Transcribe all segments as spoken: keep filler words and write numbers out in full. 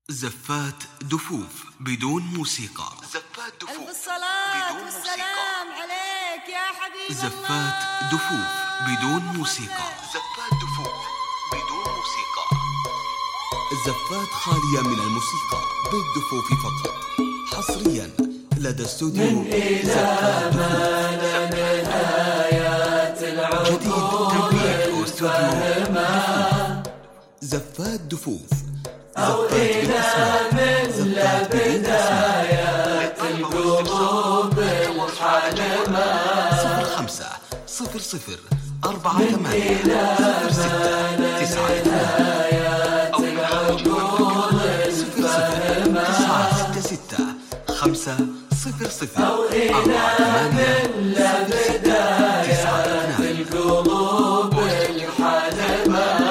زفات دفوف بدون موسيقى. زفات دفوف الصلاة بدون والسلام موسيقى. عليك يا حبيب زفات الله. دفوف بدون موسيقى. زفات دفوف بدون موسيقى. زفات خالية من الموسيقى بالدفوف فقط، حصريا لدى استوديو زفات دفوف. جديد تنفيذ استوديو زفات دفوف. زفات بالأسماء، زفات بدون أسماء. القلوب الحالمة صفر خمسة صفر صفر أربعة ثمانية صفر ستة تسعة اثنان أو من خارج المملكة صفر صفر تسعة ستة ستة خمسة صفر صفر أربعة ثمانية صفر ستة تسعة اثنان. القلوب الحالمة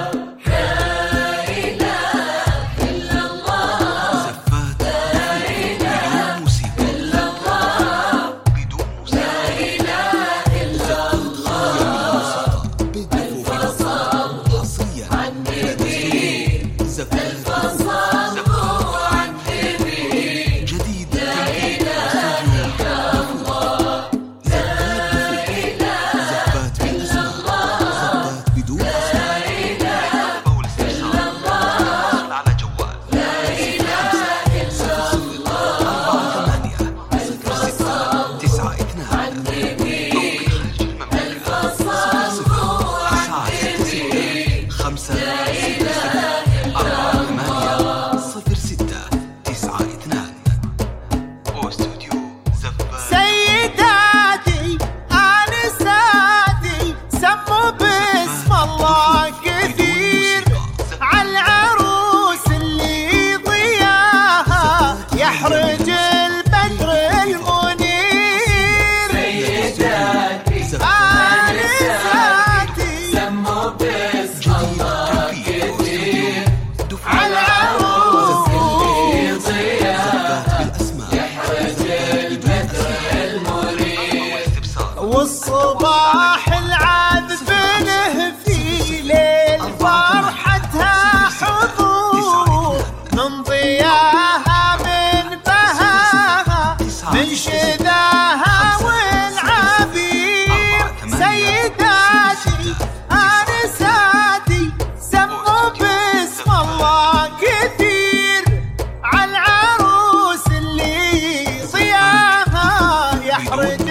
والصباح العذب له في ليل فرحتها حضور من ضياها من بهاها من شذاها والعبير. سيداتي آنساتي سموا باسم الله كثير على العروس اللي ضياها يحرج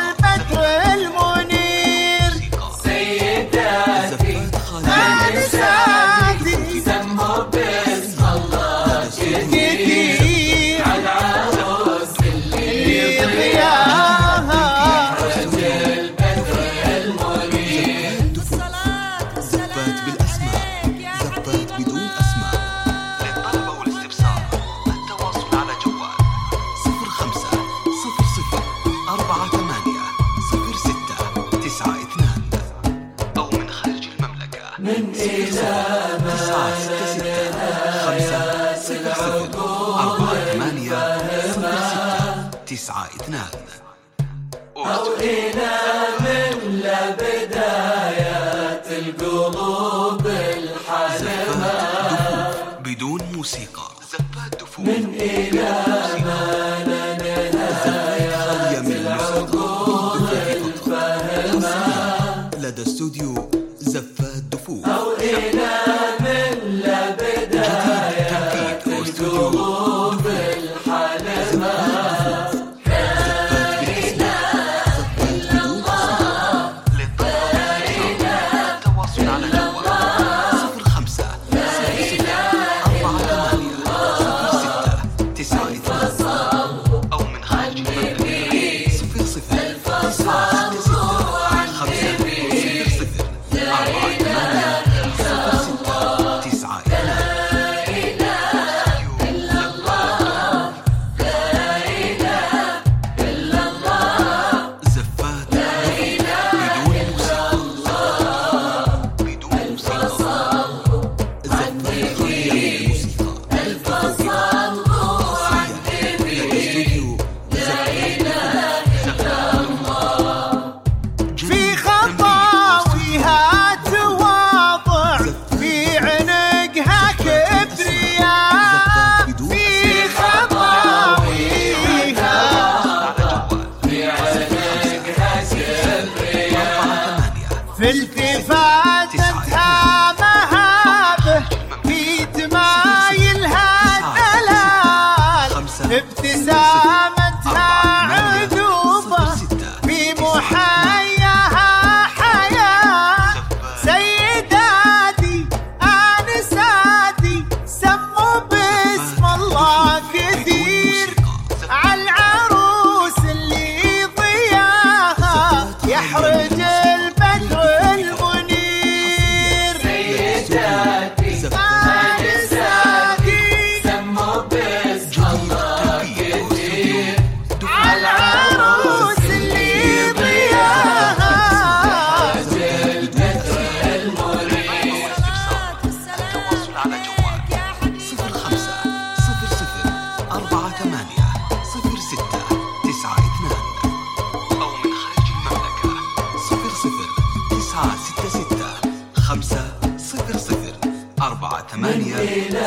من إلى تسعة ستة ستة خمسة صفر صفر أربعة ثمانية صفر ستة تسعة اثنان أو إلى من لبدايات القلوب الحالمة بدون موسيقى. زفات دفوف من إلى ما لا نهاية العقول الفهمة لدى استوديو زفات دفوف. أو إلى من لبدايات القلوب الحالمة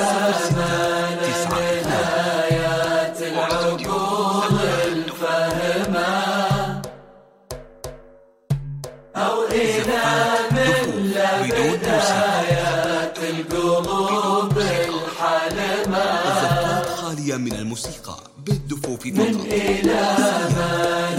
نهايات العقول الفهمة أو إلى من لا بدايات القلوب الحلمة. الزفات خالية من الموسيقى بالدفوف فقط. من إلى ما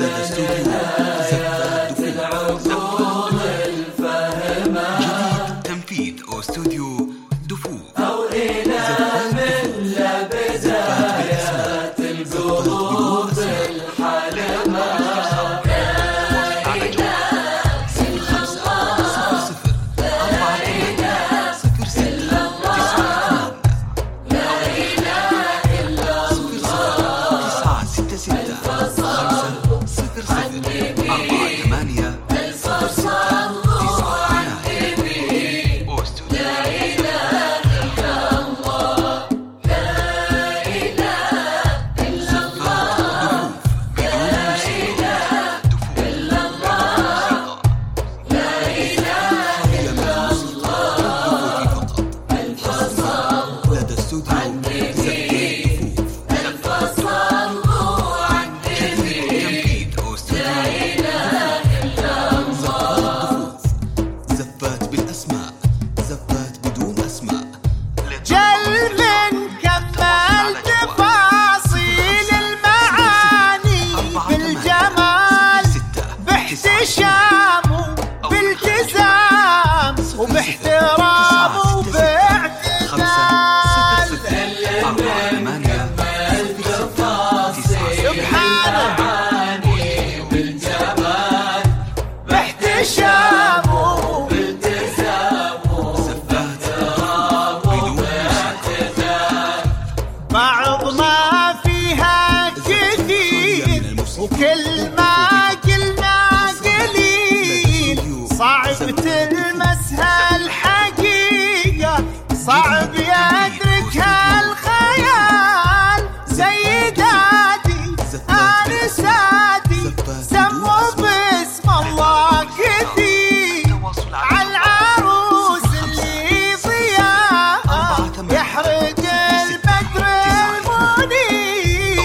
نهايات العقول الفهمة. جديد تنفيذ أستوديو دفوف. أو إلى من لا بدايات القلوب الحلمة. وكل ما قلنا قليل صعب تلمسها الحقيقة، صعب يدركها الخيال. سيداتي آنساتي سموا باسم الله كثير عالعروس اللي ضياء يحرق البدر المنير.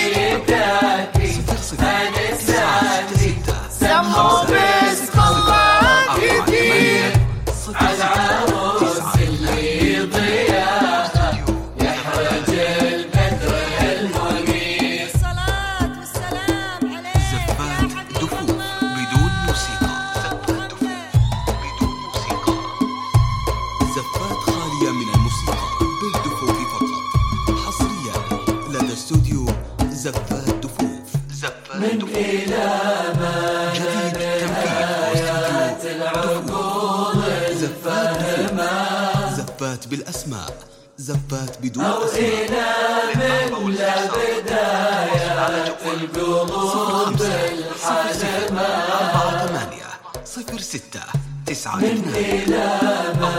سموا باسم الله كثير عالعروس اللي ضياء يحرق البدر المنير. الصلاة والسلام عليك يا زفات حبيب دفوف الله. بدون موسيقى. زفات دفوف بدون موسيقى. زفات خالية من الموسيقى بالدفوف فقط. حصريا لدى استوديو زفات دفوف. زفات من دفوف. إلى ما جديد تنفيذ العقول الفهمة. زفات بالأسماء. زفات بدون أو أسماء. إلى من لا بدايات القلوب الحلمة. أربعة ثمانية صفر ستة تسعة من إلى ما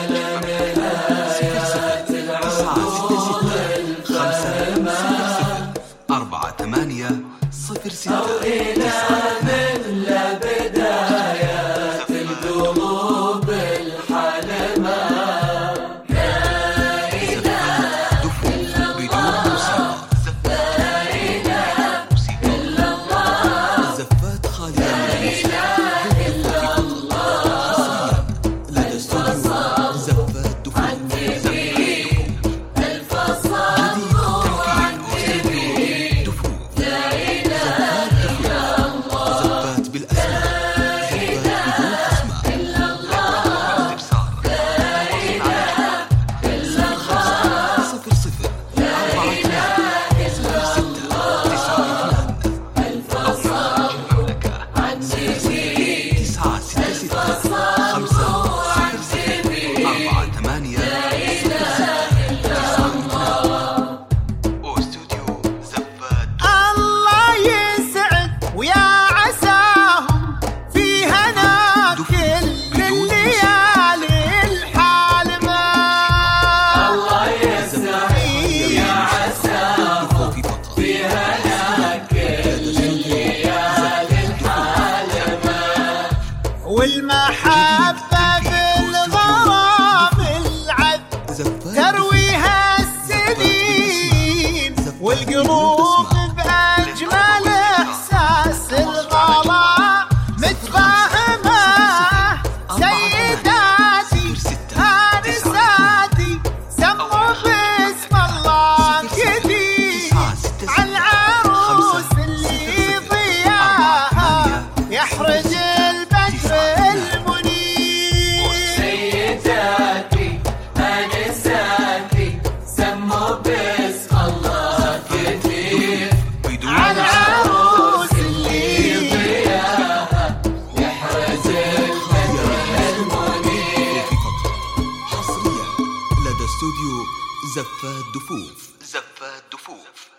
نهايات العقول الفهمة. أربعة ثمانية صفر ستة أو إلى من لا بدايات القلوب الحلمة. دفوف بدون موسيقى. زفات خالية من الموسيقى. حصريا لدى استوديو زفات دفوف. زفات دفوف. جديد تنفيذ باسم الله كثير بدون على العروس اللي ضياها يحرز البدر المنير. حصريا لدى استوديو زفات دفوف. زفات دفوف.